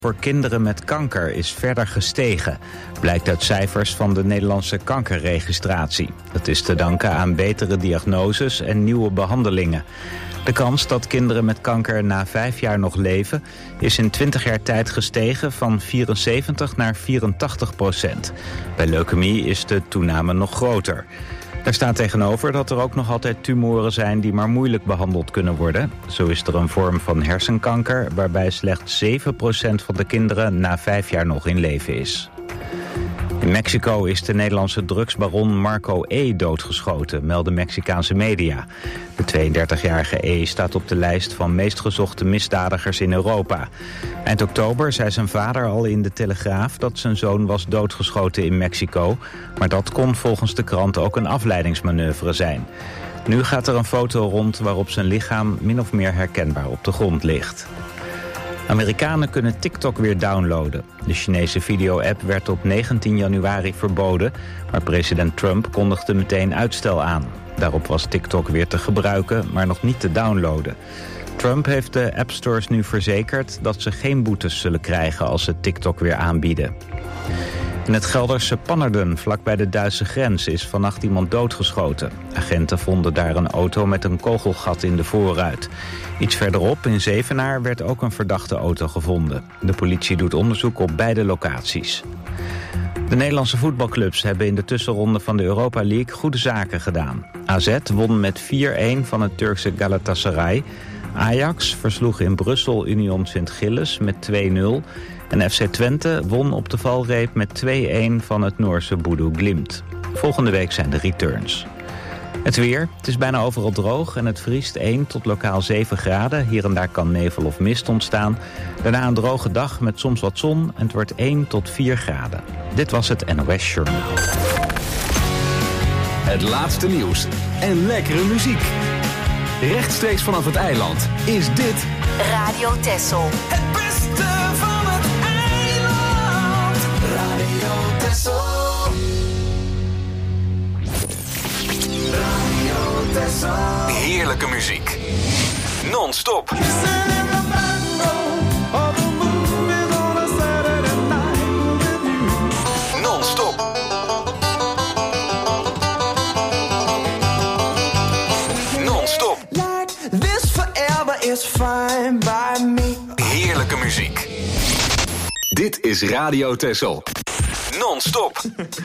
voor kinderen met kanker is verder gestegen, blijkt uit cijfers van de Nederlandse kankerregistratie. Dat is te danken aan betere diagnoses en nieuwe behandelingen. De kans dat kinderen met kanker na 5 jaar nog leven is in 20 jaar tijd gestegen van 74 naar 84%. Bij leukemie is de toename nog groter. Daar staat tegenover dat er ook nog altijd tumoren zijn die maar moeilijk behandeld kunnen worden. Zo is er een vorm van hersenkanker waarbij slechts 7% van de kinderen na 5 jaar nog in leven is. In Mexico is de Nederlandse drugsbaron Marco E. doodgeschoten, melden Mexicaanse media. De 32-jarige E. staat op de lijst van meest gezochte misdadigers in Europa. Eind oktober zei zijn vader al in de Telegraaf dat zijn zoon was doodgeschoten in Mexico. Maar dat kon volgens de krant ook een afleidingsmanoeuvre zijn. Nu gaat er een foto rond waarop zijn lichaam min of meer herkenbaar op de grond ligt. Amerikanen kunnen TikTok weer downloaden. De Chinese video-app werd op 19 januari verboden, maar president Trump kondigde meteen uitstel aan. Daarop was TikTok weer te gebruiken, maar nog niet te downloaden. Trump heeft de appstores nu verzekerd dat ze geen boetes zullen krijgen als ze TikTok weer aanbieden. In het Gelderse Pannerden, vlakbij de Duitse grens, is vannacht iemand doodgeschoten. Agenten vonden daar een auto met een kogelgat in de voorruit. Iets verderop, in Zevenaar, werd ook een verdachte auto gevonden. De politie doet onderzoek op beide locaties. De Nederlandse voetbalclubs hebben in de tussenronde van de Europa League goede zaken gedaan. AZ won met 4-1 van het Turkse Galatasaray. Ajax versloeg in Brussel Union Sint-Gilles met 2-0... En FC Twente won op de valreep met 2-1 van het Noorse Bodo Glimt. Volgende week zijn de returns. Het weer, het is bijna overal droog en het vriest 1 tot lokaal 7 graden. Hier en daar kan nevel of mist ontstaan. Daarna een droge dag met soms wat zon en het wordt 1 tot 4 graden. Dit was het NOS Journaal. Het laatste nieuws en lekkere muziek. Rechtstreeks vanaf het eiland is dit Radio Texel. Het beste van het eiland. Radio Texel. Radio Texel. heerlijke muziek. Non-stop. Non-stop. Non-stop. This forever is fine by me. Heerlijke muziek. Dit is Radio Texel. Non-stop.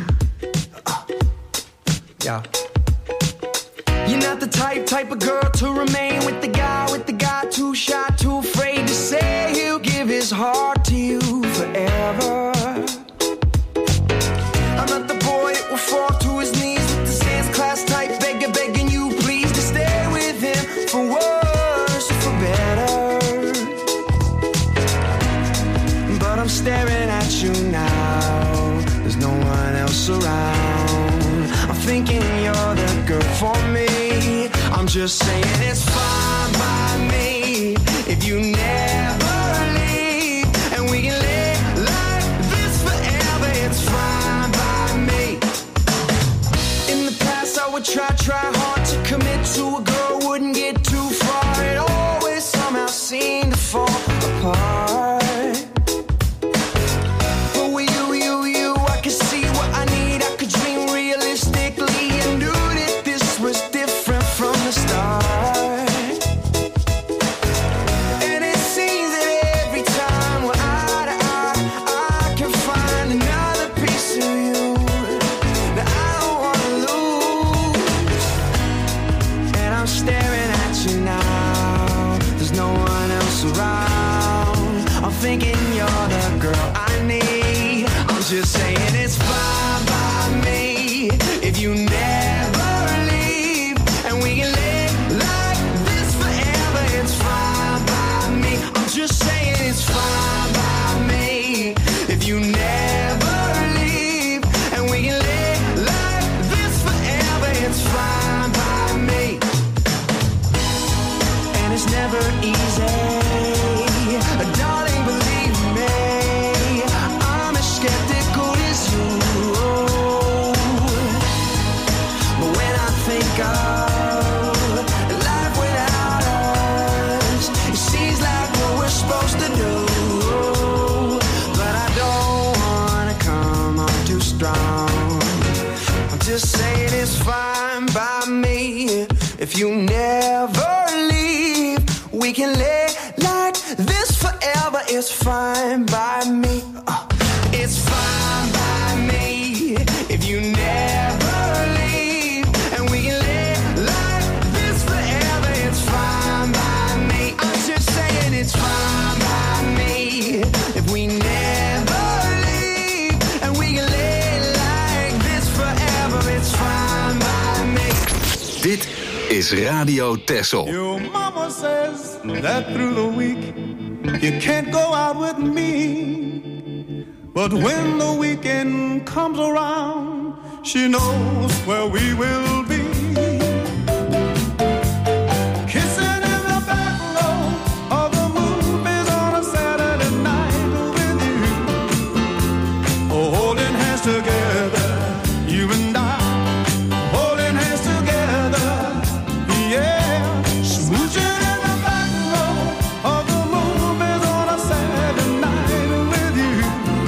Yeah. You're not the type of girl to remain with the guy too shy, too afraid to say he'll give his heart to you forever. I'm not the boy that will fall to his knees with the sans class type begging you please to stay with him for worse or for better. But I'm staring at you now, there's no one else around. I'm thinking you're the girl for me. I'm just saying it's fine by me if you never leave, and we can live like this forever. It's fine by me. In the past I would try hard to commit to a girl, wouldn't get too far. It always somehow seemed to fall apart. But with you, I could see what I need. I could dream realistically and knew that this was different from the start. And it seems that every time we're eye to eye, I can find another piece of you that I don't wanna lose. And I'm staring at you now, there's no one else around. I'm thinking you're the girl I need. I'm just saying it's fine by me if you never leave, and we can live like this forever. It's fine by me. I'm just saying it's fine by me if you never leave, and we can live like this forever. It's fine by me. And it's never easy, darling, believe me. I'm as skeptical as you. fine by me. It's fine by me if you never leave, and we can live like this forever. It's fine by me. I'm just saying it's fine by me if we never leave, and we can live like this forever. It's fine by me. Dit is Radio Texel. Your mama says that through the week you can't go out with me, but when the weekend comes around, she knows where we will be. Kissing in the back row of the movies on a Saturday night with you, holding hands together, you and I, holding hands together, yeah, smooching in the back row of the movies on a Saturday night with you.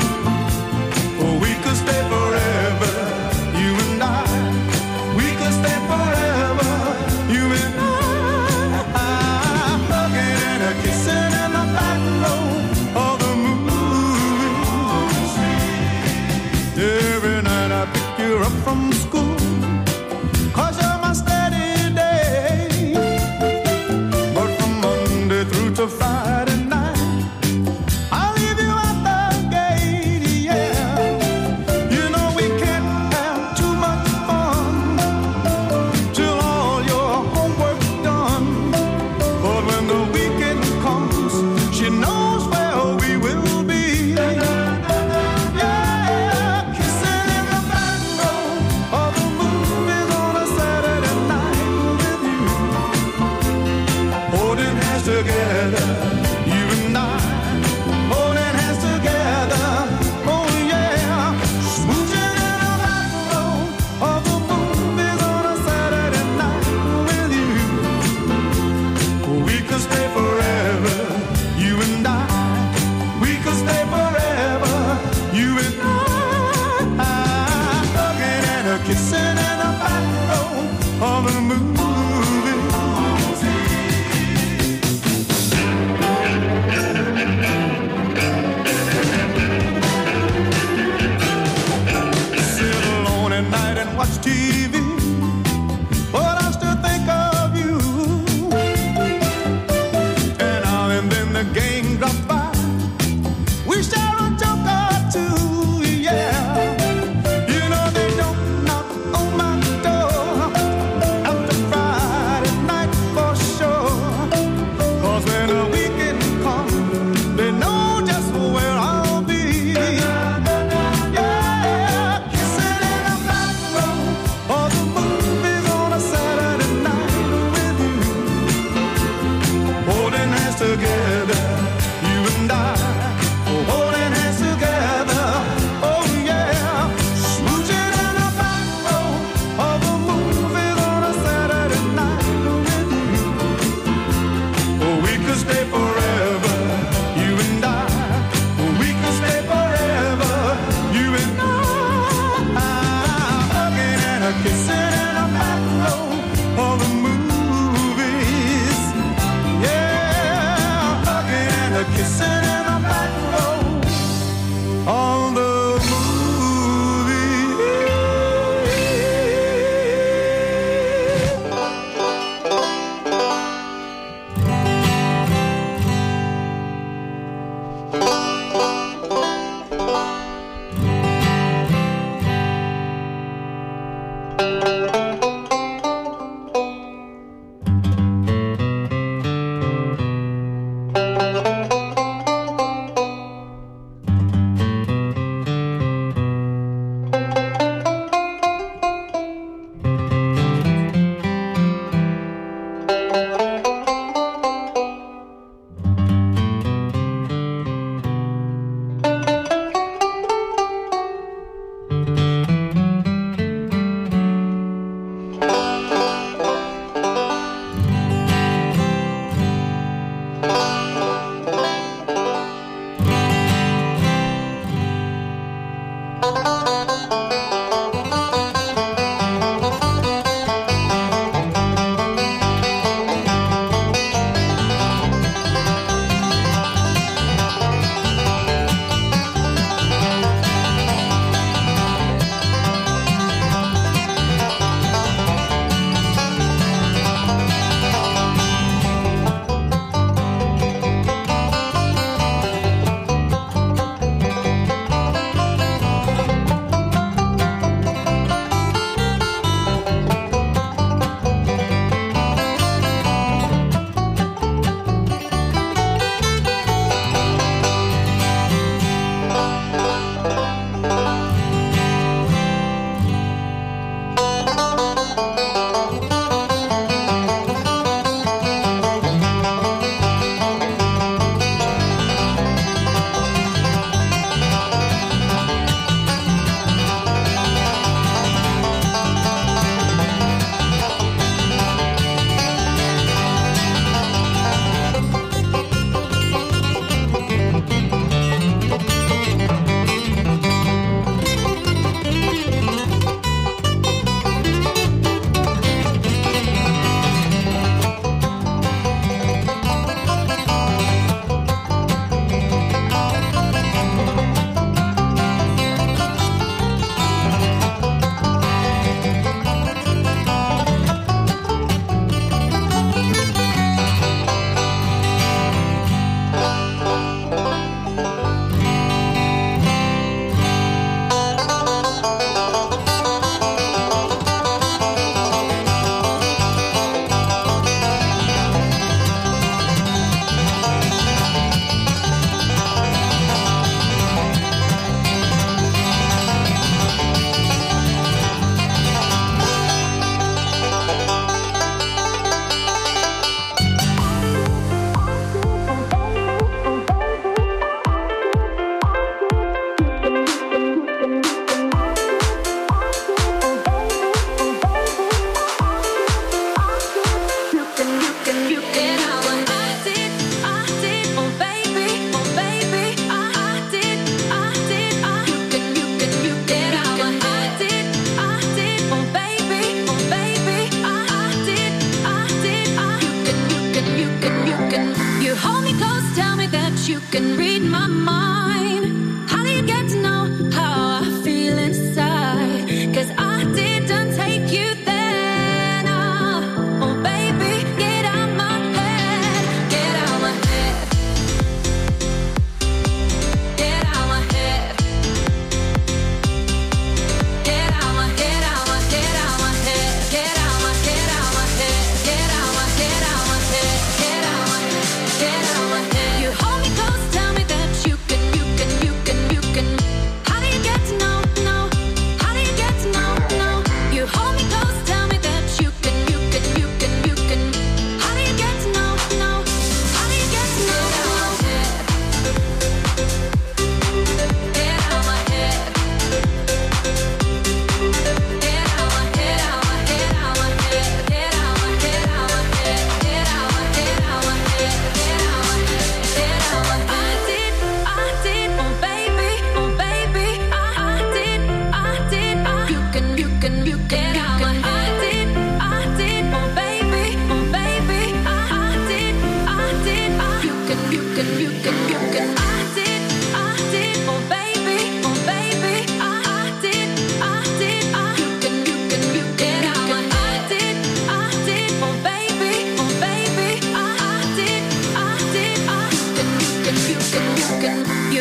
We could stay forever, you and I. We could stay forever, you and I. Hugging and a kissing in the back row of the movies. Every night I pick you up from school, 'cause you're my steady day. But from Monday through to Friday night, I'll leave you at the gate, yeah. You know we can't have too much fun till all your homework's done. But when the weekend comes, she knows where we will be. Yeah, kissing in the back row of the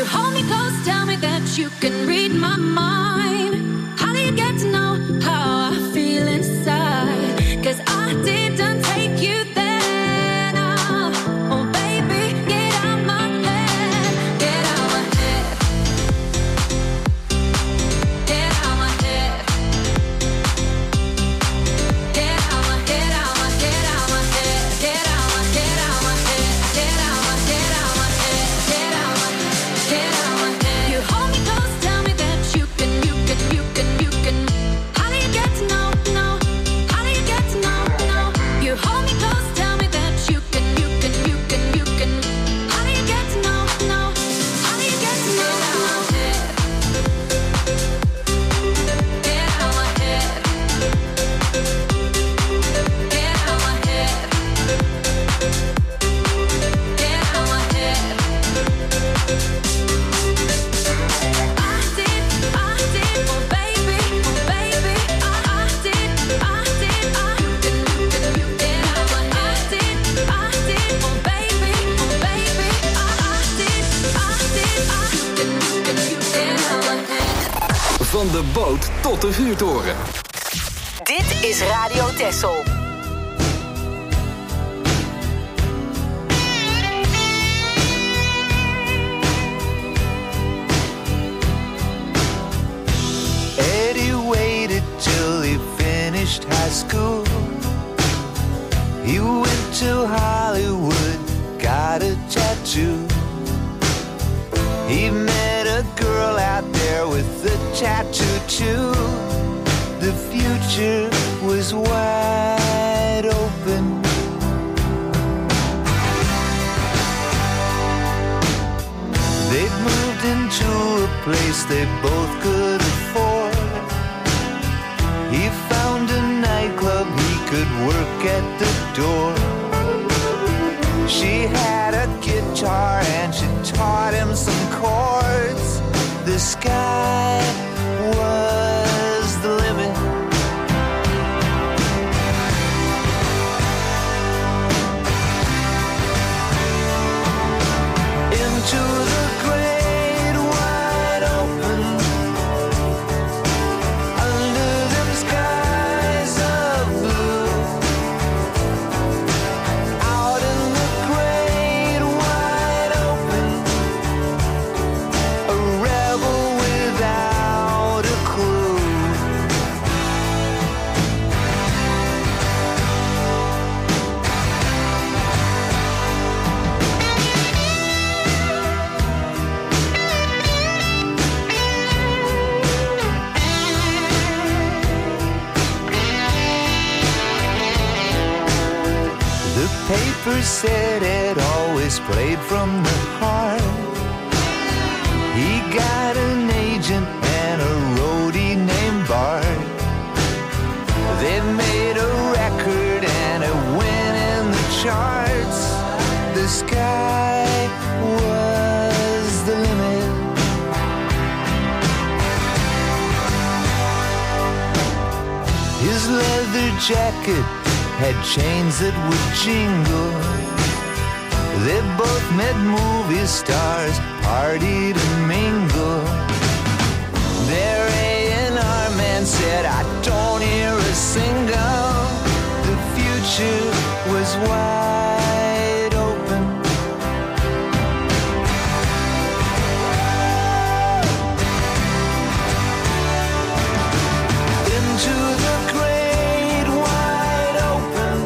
hold me close, tell me that you can read my mind. How do you get to know how I feel inside? 'Cause I didn't take you there. Now, oh baby, get out my head, get out my head, get out my head, get out my head, out my head, out my head, get out my head, out my head, get out my head, out my head, get out my get out my head. You hold me close, tell me that you can. How do you get to know? How do you get to know? You hold me close, tell me that you can. How do you get to know? How do you get to know? Get out my head. Get out my head. Get out my head. I did, oh baby, I did, you get out my head. I did, oh baby, you get out my head. Van de boot tot de vuurtoren. Dit is Radio Texel. Eddie waited till he finished high school. He went to Hollywood, got a tattoo. He met a girl out there with a tattoo too. The future was wide open. They'd moved into a place they both could afford. He found a nightclub, he could work at the door. She had a guitar and she taught him some chords. The sky was the limit. Into the great wide open, under them skies of blue, out in the great wide open, a rebel without a clue. The paper said it always played from the heart. He got an agent and a roadie named Bart. They made a record and it went in the charts. The sky was the limit. His leather jacket had chains that would jingle. They both met movie stars, partied and mingled. Their A&R man said, I don't hear a single. The future was wide open. Into the great wide open,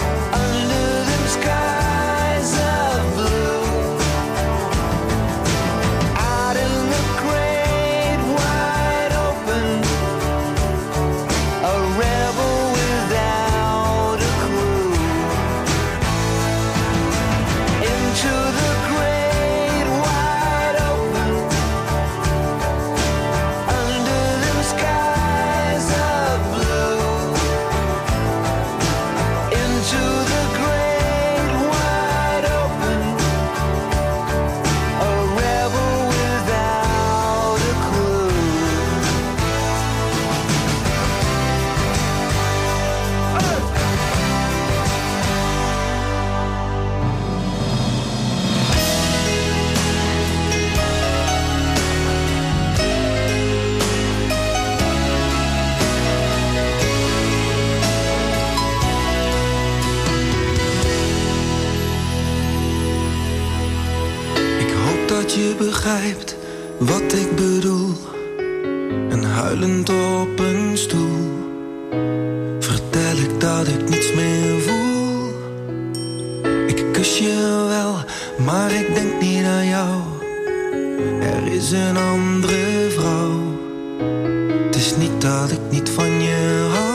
under them skies of blue, dat je begrijpt wat ik bedoel. En huilend op een stoel vertel ik dat ik niets meer voel. Ik kus je wel, maar ik denk niet aan jou. Er is een andere vrouw. Het is niet dat ik niet van je hou.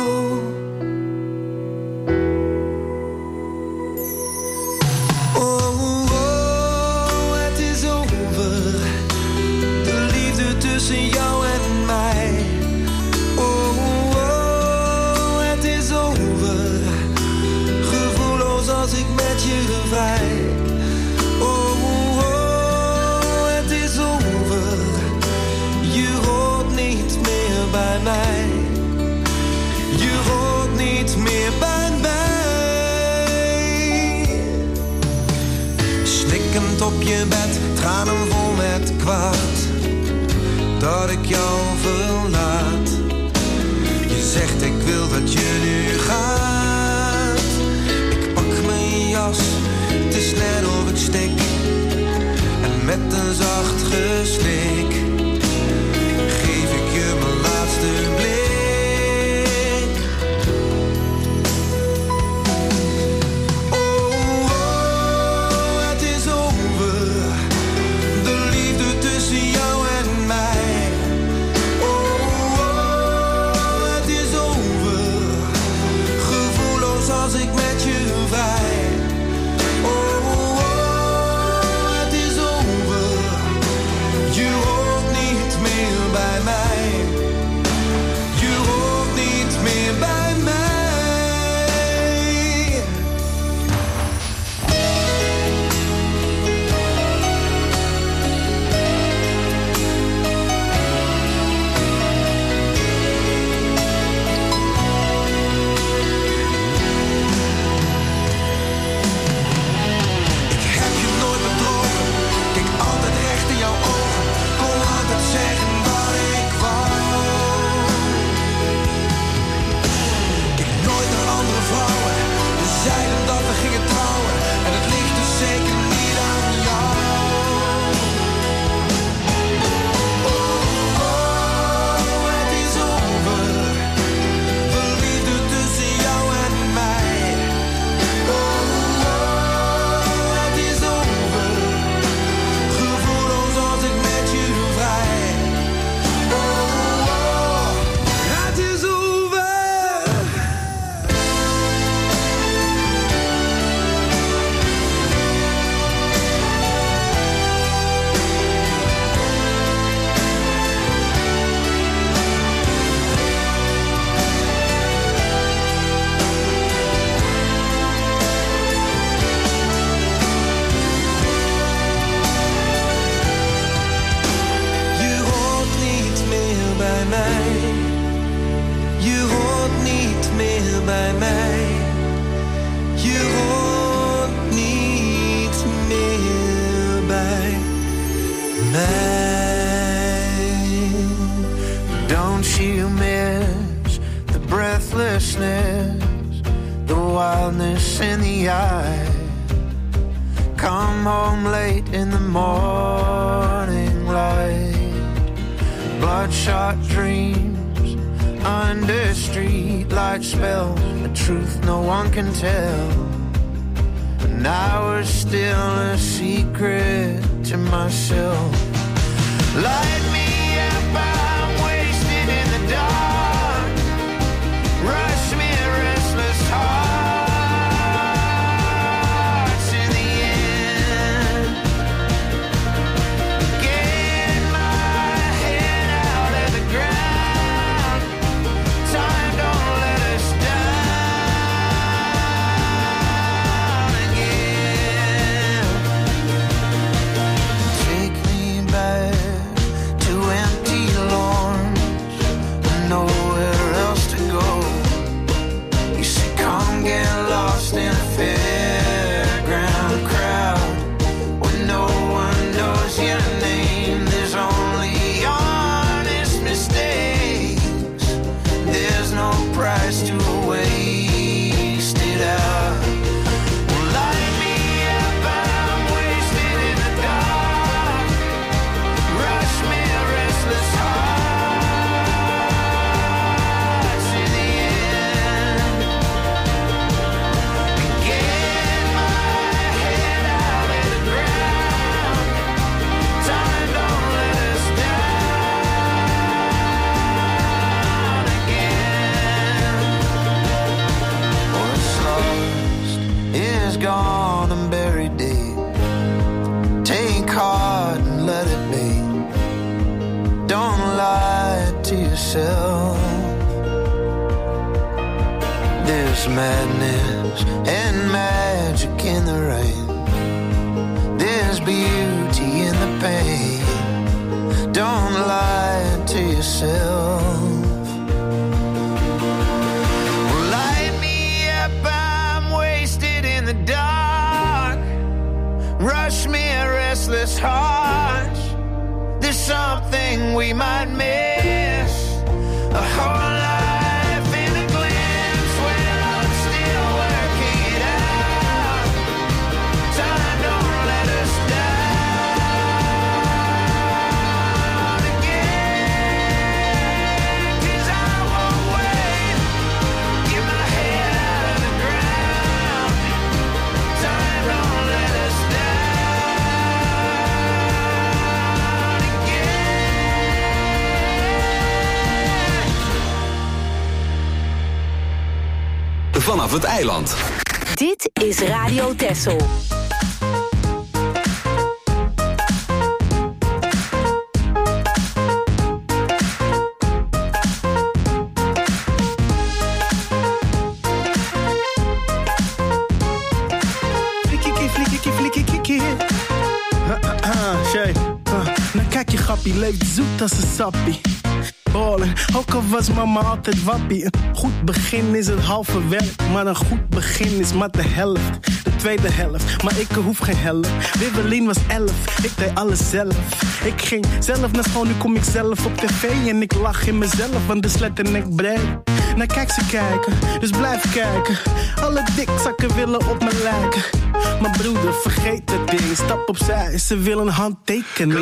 Oh, oh, het is over. De liefde tussen jou en mij. Oh, oh, het is over. Gevoelloos als ik met je vrij. Oh, oh, het is over. Je hoort niet meer bij mij. Je hoort niet meer bij mij. Snikkend op je bed, tranen vol met kwaad. Dat ik jou verlaat. Je zegt ik wil dat je nu gaat. Ik pak mijn jas, het is net of ik stik. En met een zacht gesnik geef ik je mijn laatste blik. Oh, oh, het is over. De liefde tussen jou en mij. Oh, oh, het is over. Gevoelloos als ik met je vrij. Oh, oh, het is over. Je hoort niet meer bij mij. Je hoort niet meer bij mij. Ik heb je nooit bedrogen. Kijk altijd recht in jouw ogen. Kon altijd zeggen wat ik wou. Kijk nooit naar andere vrouwen. We zeiden dat we gingen trouwen. En het ligt dus zeker niet aan jou. Oh, oh, het is over. De liefde tussen jou en mij. Oh, oh, het is over. Gevoelloos als ik met je vrij. Oh, oh, het is over. Je hoort niet meer bij mij. Je hoort niet meer bij mij. Je hoort niet meer bij mij. Don't you miss the breathlessness, the wildness in the eye? Come home late in the morning light. Bloodshot dreams under streetlight spells, a truth no one can tell. And I was still a secret to myself. Light me up, I'm wasted in the dark. Rush me, restless hearts in the end. Get my head out of the ground. Time don't let us down again. Take me back reality. Don't lie to yourself. There's madness and magic in the rain. There's beauty in the pain. Don't lie to yourself. Well, light me up, I'm wasted in the dark. Rush me a restless heart. There's something we might miss. A whole life in a glimpse. Well, I'm still working it out. Time don't let us down again. 'Cause I won't wait. Get my head out of the ground. Time don't let us down again. Vanaf het eiland. Dit is Radio Texel. Shay, nou kijk je grappie, leeft zoet als een sappie. Ballen, ook al was mama altijd wappie. Een goed begin is het halve werk, maar een goed begin is maar de helft. De tweede helft, maar ik hoef geen helft. Wibbelien was 11, ik deed alles zelf. Ik ging zelf naar school, nu kom ik zelf op tv. En ik lach in mezelf, want de slet en ik breed. Nou kijk ze kijken, dus blijf kijken. Alle dikzakken willen op me lijken. Maar broeder, vergeet het ding, stap opzij, ze willen een handtekening.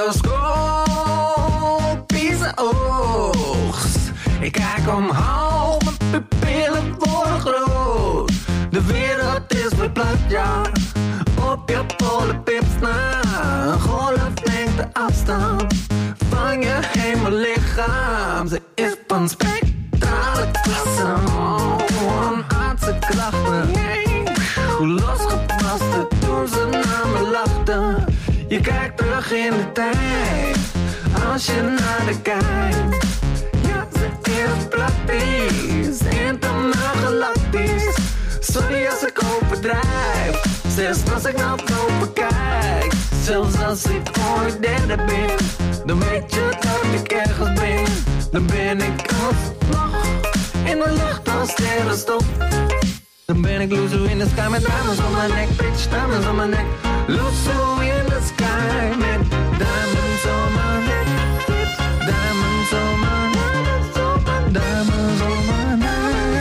Kaleidoscopische oogst. Ik kijk omhoog, mijn pupillen worden groot. De wereld is verplaatst, ja. Op je polenpips na. Een golflengte afstand van je hemellichaam. Ze is van spectrale klasse. Een aardse krachten. Hoe losgepast het toen ze naar me lachten. Je kijkt terug in de tijd, als je naar de kijkt. Ja, ze is praktisch, internaal galactisch. Sorry als ik overdrijf, zelfs als ik naar boven kijk. Zelfs als ik ooit derde ben, dan weet je dat ik ergens ben. Dan ben ik alsnog in de lucht als sterrenstof. Dan ben ik loezo in the sky met diamonds on my neck, bitch, diamonds on my neck. Loezo in the sky met diamonds on my neck, bitch, diamonds on my neck, diamonds on my neck.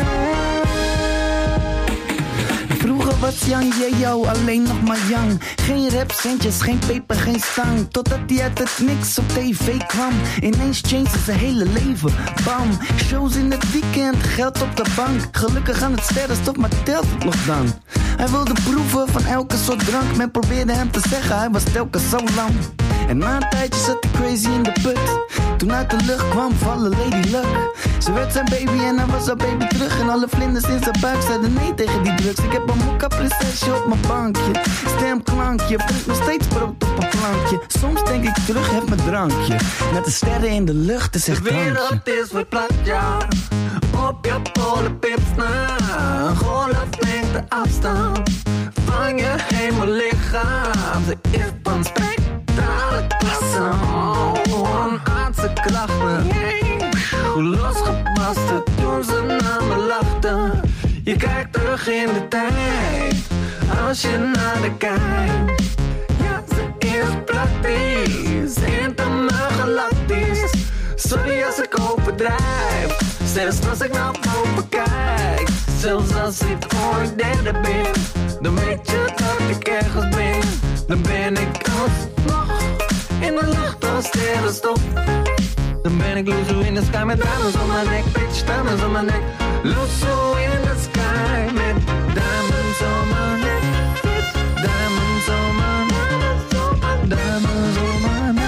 Vroeger was Yang Yeo alleen nog maar Yang. Geen rapcentjes, geen peper, geen stang. Totdat hij uit het niks op tv kwam. Ineens changed zijn hele leven, bam. Shows in het weekend, geld op de bank. Gelukkig aan het sterrenstof, maar telt het nog dan? Hij wilde proeven van elke soort drank. Men probeerde hem te zeggen, hij was telkens zo lang. En na een tijdje zat hij crazy in de put. Toen uit de lucht kwam vallen Lady Luck. Ze werd zijn baby en hij was haar baby terug. En alle vlinders in zijn buik zeiden nee tegen die drugs. Ik heb een mokka prinsesje op mijn bankje. Stemklankje, brengt nog steeds brood op een plankje. Soms denk ik terug, heb mijn drankje. Met de sterren in de lucht, is echt drankje. De wereld is verplaatst, ja. Op je polenpips na. Een golflengte afstand van je hemellichaam. Ze is van spectrale klasse. Een aardse krachten. Hoe losgepast het toen ze naar me lachten. Je kijkt terug in de tijd, als je naar de kijkt. Ja, ze is praktisch, internaal galactisch. Sorry als ik overdrijf, zelfs als ik naar boven kijk. Zelfs als ik ooit derde ben, dan weet je dat ik ergens ben. Dan ben ik alsnog in de lucht als sterrenstof. Dan ben ik loezo in the sky met diamonds on my neck, bitch, diamonds on my neck. Loezo in the sky met diamonds on my neck, bitch, diamonds on my neck, diamonds on my neck.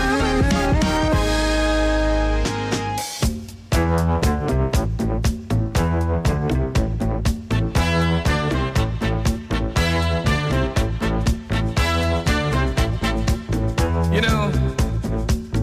You know,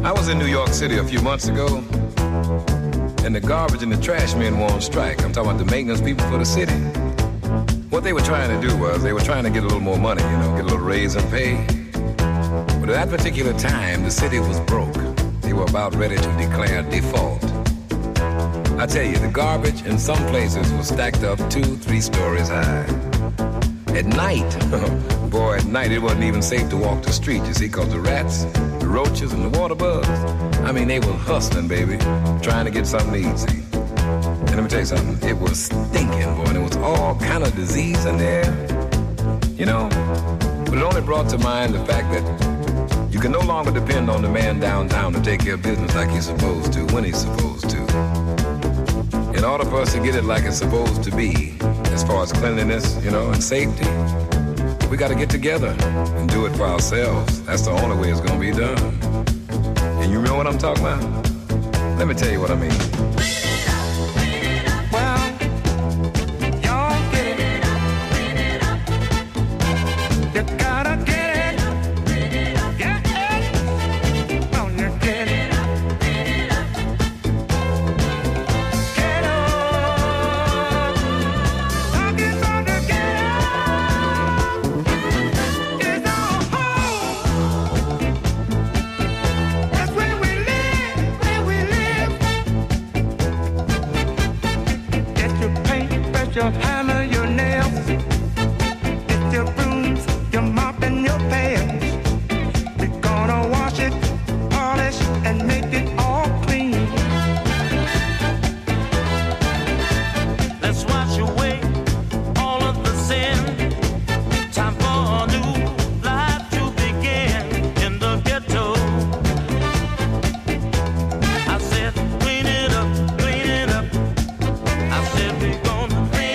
I was in New York City a few months ago, and the garbage and the trash men were on strike. I'm talking about the maintenance people for the city. What they were trying to do was they were trying to get a little more money, you know, get a little raise in pay. But at that particular time, the city was broke. They were about ready to declare default. I tell you, the garbage in some places was stacked up 2-3 stories high. At night, boy, at night it wasn't even safe to walk the street, you see, because the rats, the roaches, and the water bugs, I mean, they were hustling, baby, trying to get something to eat, see. And let me tell you something, it was stinking, boy, and it was all kind of disease in there, you know. But it only brought to mind the fact that you can no longer depend on the man downtown to take care of business like he's supposed to, when he's supposed to. In order for us to get it like it's supposed to be, as far as cleanliness, you know, and safety, we got to get together and do it for ourselves. That's the only way it's going to be done. And you know what I'm talking about? Let me tell you what I mean. Your hammer, your nails, it's your brooms, your mop and your pans. We're gonna wash it, polish, and make it all clean. Let's wash away all of the sin. Time for a new life to begin in the ghetto. I said, clean it up, clean it up. I said, we're gonna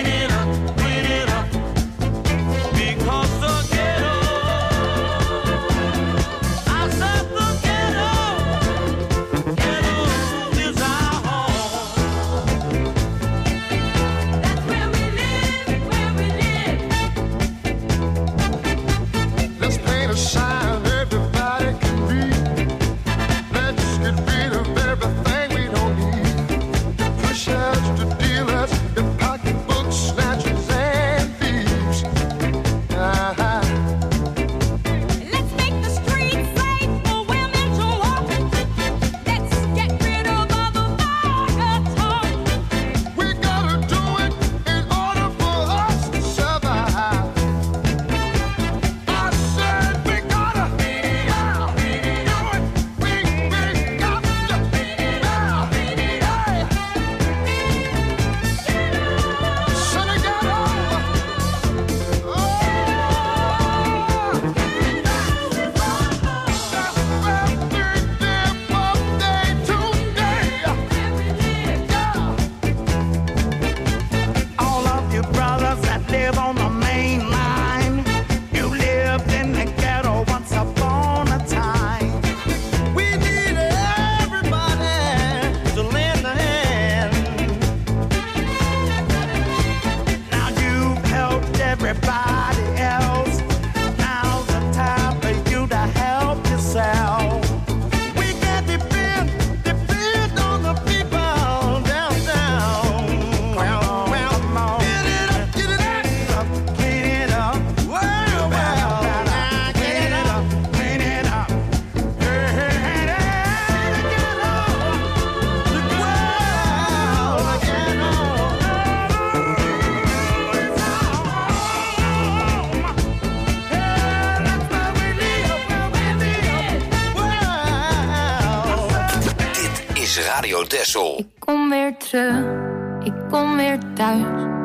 Ik kom weer terug, ik kom weer thuis.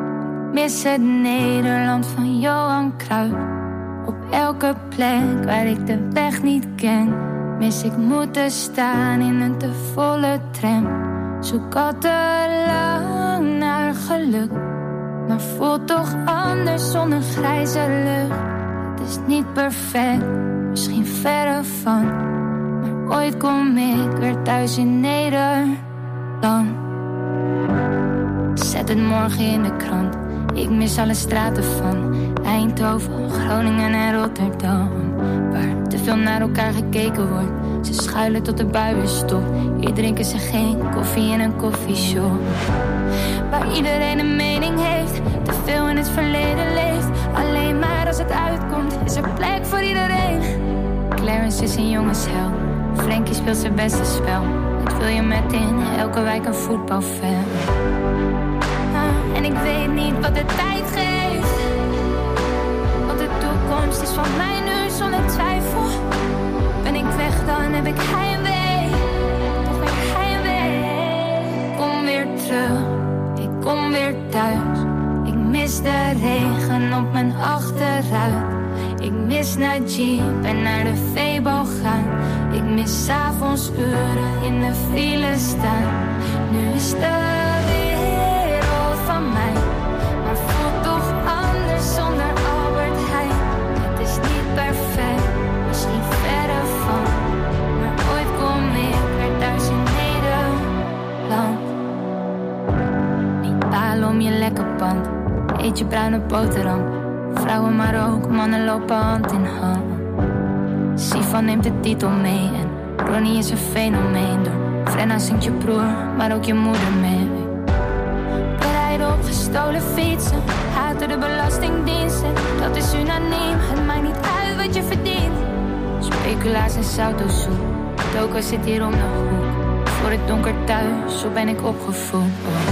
Ik mis het Nederland van Johan Cruijff. Op elke plek waar ik de weg niet ken, mis ik moeten staan in een te volle tram. Zoek al te lang naar geluk, maar voelt toch anders zonder grijze lucht. Het is niet perfect, misschien verre van, maar ooit kom ik weer thuis in Nederland. Zet het morgen in de krant. Ik mis alle straten van Eindhoven, Groningen en Rotterdam, waar te veel naar elkaar gekeken wordt. Ze schuilen tot de bui weer stopt. Hier drinken ze geen koffie in een koffieshop. Waar iedereen een mening heeft, te veel in het verleden leeft. Alleen maar als het uitkomt, is er plek voor iedereen. Clarence is een jongensheld, Frankie speelt zijn beste spel. Het wil je met in elke wijk een voetbalfan. En ik weet niet wat de tijd geeft, want de toekomst is van mij nu zonder twijfel. Ben ik weg, dan heb ik heimwee, toch ben ik heimwee. Kom weer terug, ik kom weer thuis. Ik mis de regen op mijn achteruit. Ik mis naar Jeep en naar de Febo gaan. Ik mis 's avonds uren in de file staan. Nu is de wereld van mij, maar voelt toch anders zonder Albert Heijn. Het is niet perfect, misschien verre van, maar ooit kom ik weer thuis in Nederland. Niet balen om je lekker pand, eet je bruine boterham. Vrouwen maar ook, mannen lopen hand in hand. Sivan neemt de titel mee en Ronnie is een fenomeen. Door Frenna zingt je broer, maar ook je moeder mee. We rijden op gestolen fietsen, haten de belastingdiensten. Dat is unaniem, het maakt niet uit wat je verdient. Speculaas en sautosoep, Doka zit hier om de hoek. Voor het donker thuis, zo ben ik opgevoed.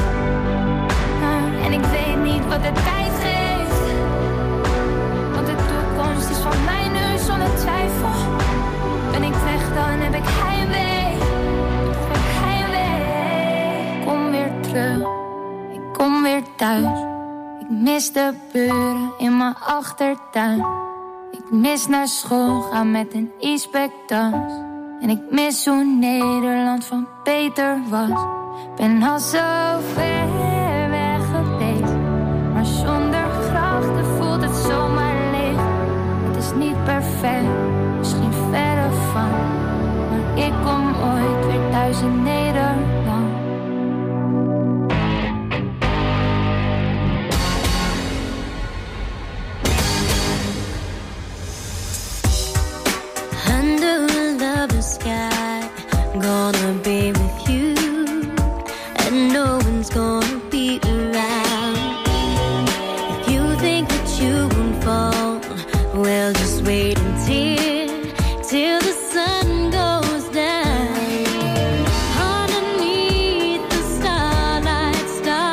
En ik weet niet wat de tijd geeft, want de toekomst is van mij nu zonder twijfel. Ben ik weg, dan heb ik heimwee, heb ik heimwee. Kom weer terug, ik kom weer thuis. Ik mis de buren in mijn achtertuin. Ik mis naar school gaan met een e-spectas. En ik mis hoe Nederland van beter was. Ben al zo ver weg geweest, maar zonder grachten voelt het zomaar leeg. Het is niet perfect, misschien verre van, maar ik kom ooit weer thuis in Nederland. Under a lovely sky, gonna be with you, and no one's gonna be around. If you think that you won't fall, well, just wait till the sun goes down. Underneath the starlight,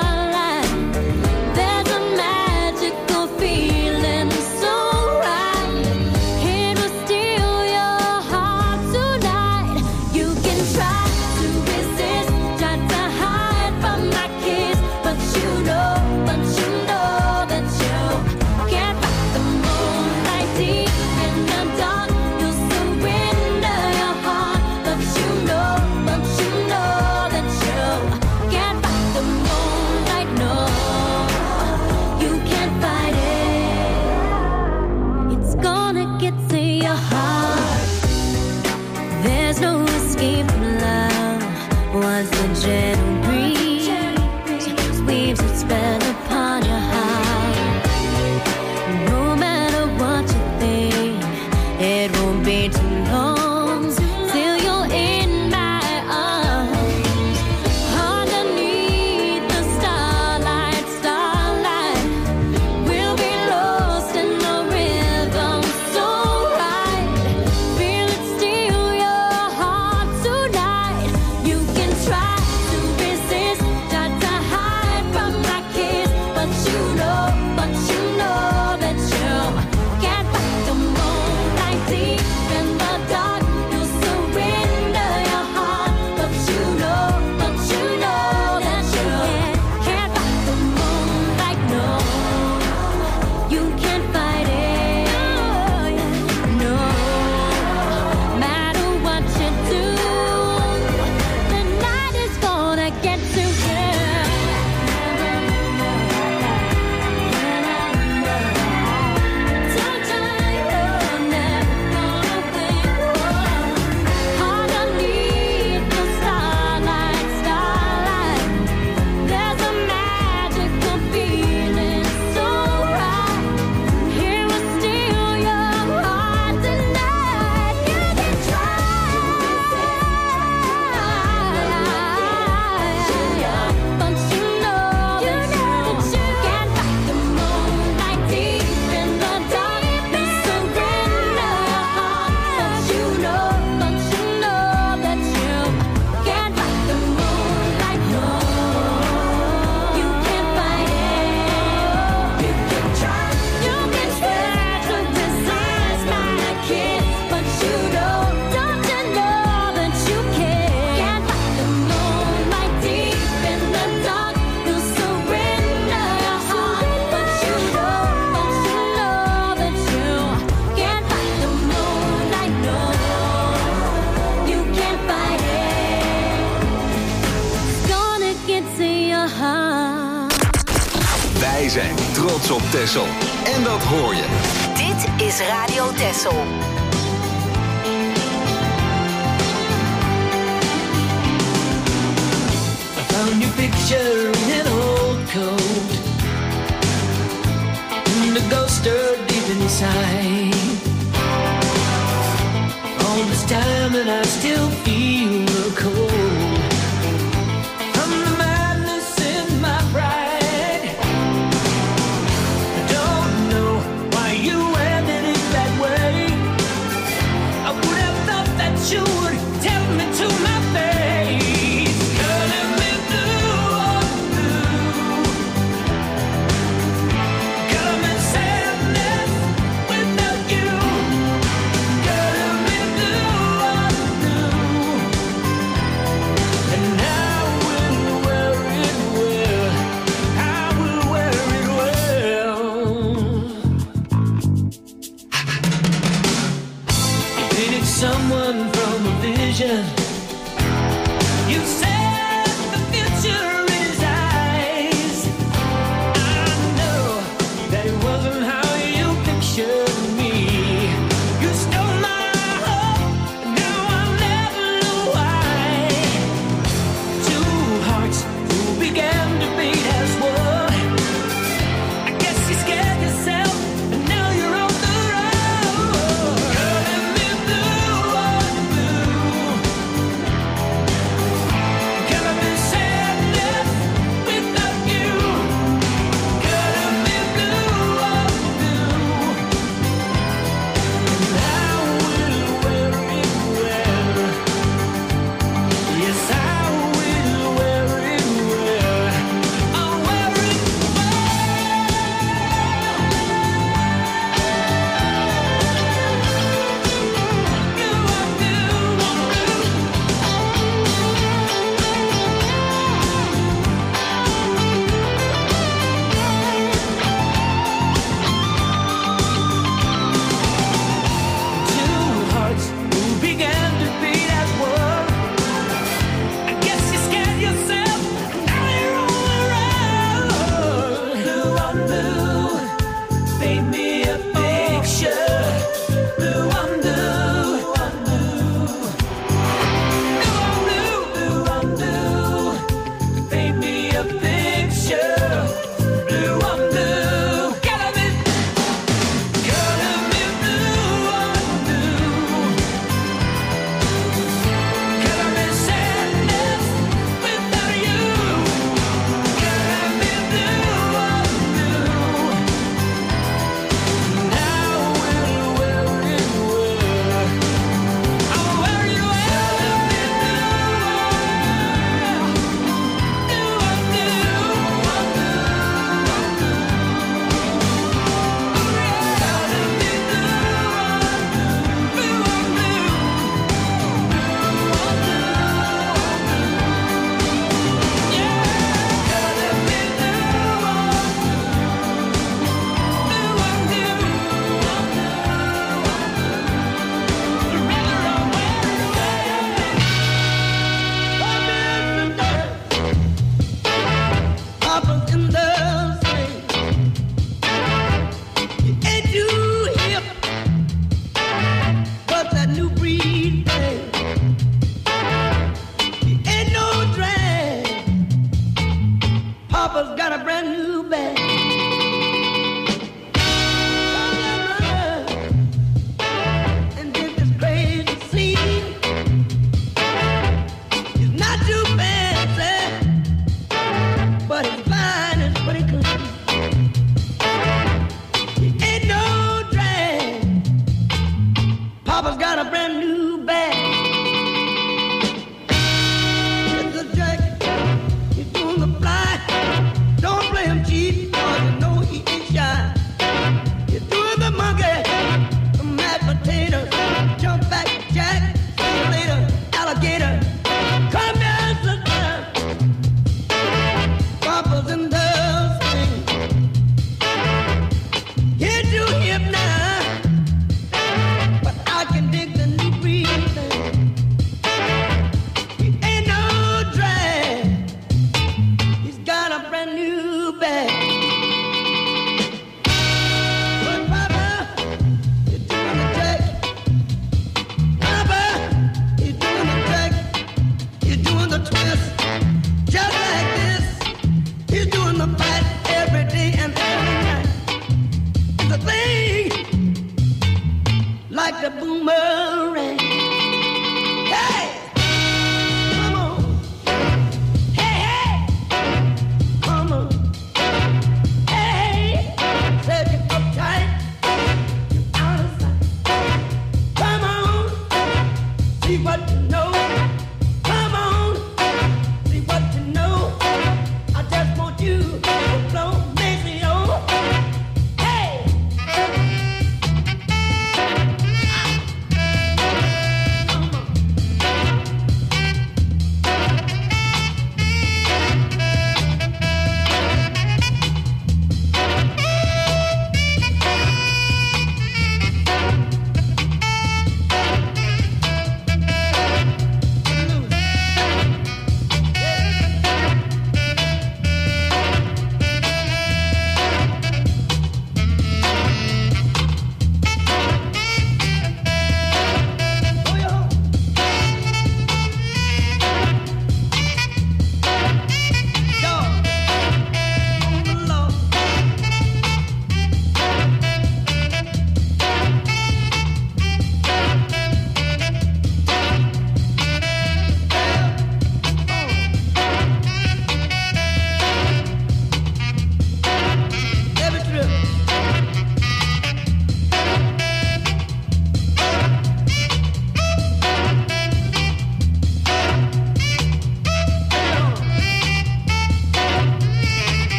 there's a magical feeling so right. It will steal your heart tonight. You can try to resist, try to hide from my kiss, but you know that you can't fight the moonlight deep in the dark. You'll surrender your heart, but you know that you can't fight the moonlight. No, you can't fight it. It's gonna get to your heart. There's no escape from love once the gentle breeze weaves its spell upon your heart. No matter what you think, it won't be too long till you're in my arms. Underneath the starlight, we'll be lost in the rhythm so right. Feel it steal your heart tonight. You can try to resist. zijn trots op Texel. En dat hoor je. Dit is Radio Texel. I found your picture in an old coat, and the ghost stirred deep inside. All this time and I still feel the cold from the madness in my pride. I don't know why you ended it that way. I would have thought that you would tell me to my face. Girl, if me blue or blue, girl, I'm in sadness without you. Girl, if me blue or blue,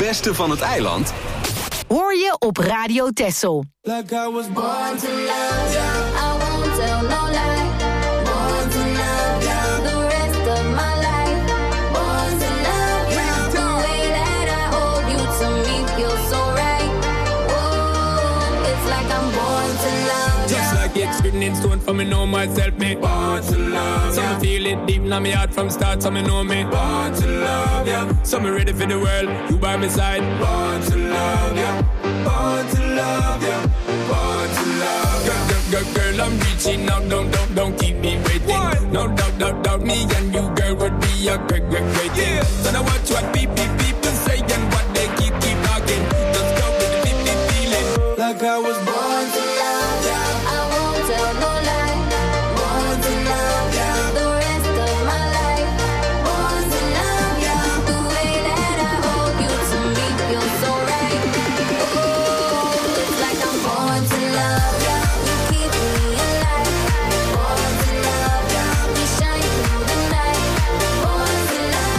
beste van het eiland? Hoor je op Radio Texel. Like I was born to love ya. I won't tell no lie. Born to love ya. The rest of my life. Born to love ya. The way that I hold you to me feels so right. Whoa, it's like I'm born to love ya. Just like it's written in stone for me know myself, me born to love ya. So me feel it deep in my heart from start, so me know me born to love ya. So me ready for the world, you by my side. Born to love ya. Born to love ya. Born to love ya. Girl, I'm reaching out, don't keep me waiting. No doubt, me and you, girl, would be a great thing. Yeah. So now watch what people say and what they keep talking. Just go with the feeling. Like I was born to love ya. I won't tell no lie. Born to love ya. The rest of my life. Born to love ya. The way that I hold you to me feels so right. Oh, it's like I'm born to love ya. You keep me alive. Born to love ya. We shine through the night. Born to love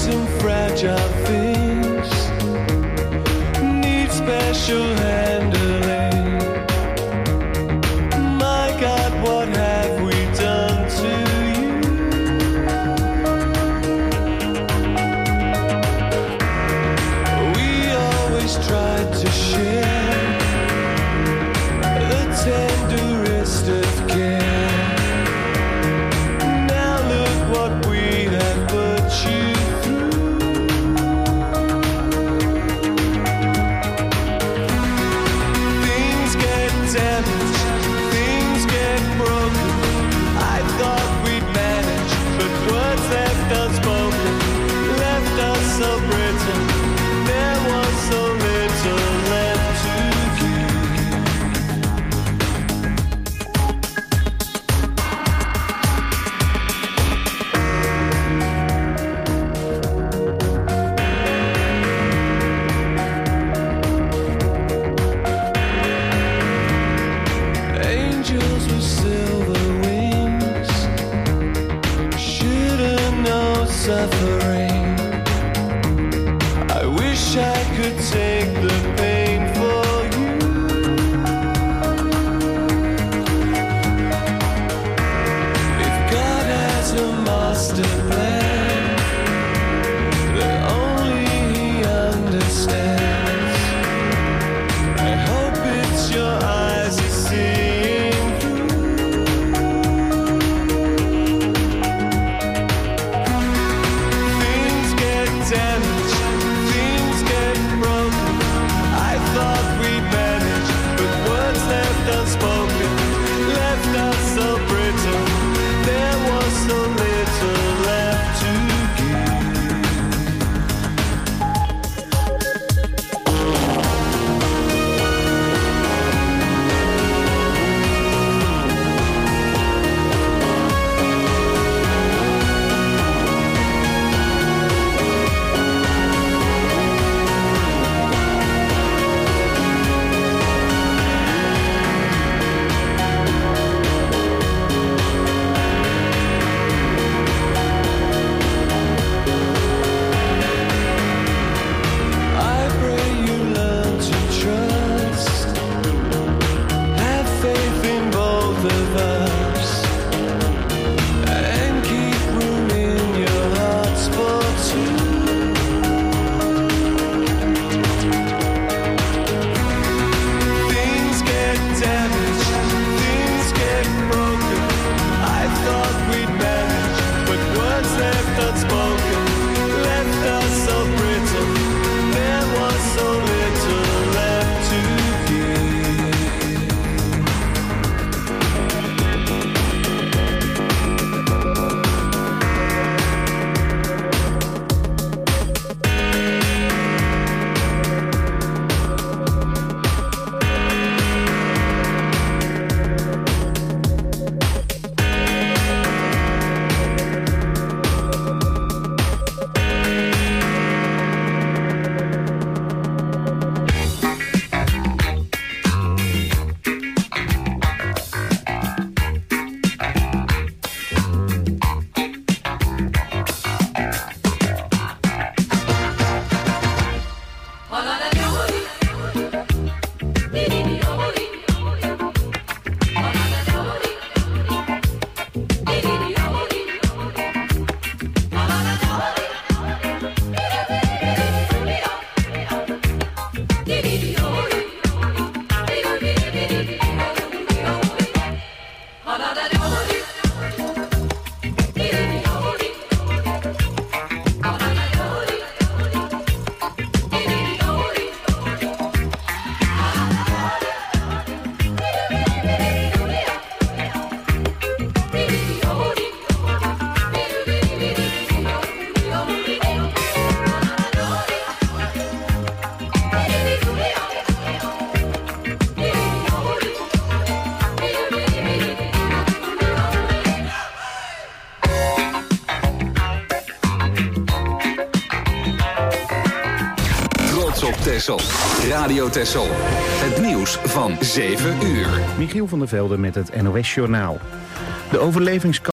some fragile things need special handling. My God, what have we done to you? We always tried to share the tenderest of care. Now look what we have put you through. Things get damaged, things get broken. I thought we'd manage, but words left unspoken left us so brittle. There was so little left to give. Angels with silver wings shouldn't know suffering. I wish I could take the pain for you. If God has a master plan that only He understands, I hope it's your eyes are seeing through. Things get damaged, things get broken. I thought we'd manage, but words left unspoken left us so brittle. There was so little left to give. I pray you learn to trust, have faith in both of us, and keep room in your hearts for two. Things get damaged, things get broken. I thought we'd manage, but words left unspoken left us so brittle. There was so little left to give. Texel. Radio Texel. Het nieuws van 7 uur. Michiel van der Velde met het NOS-journaal. De overlevingskans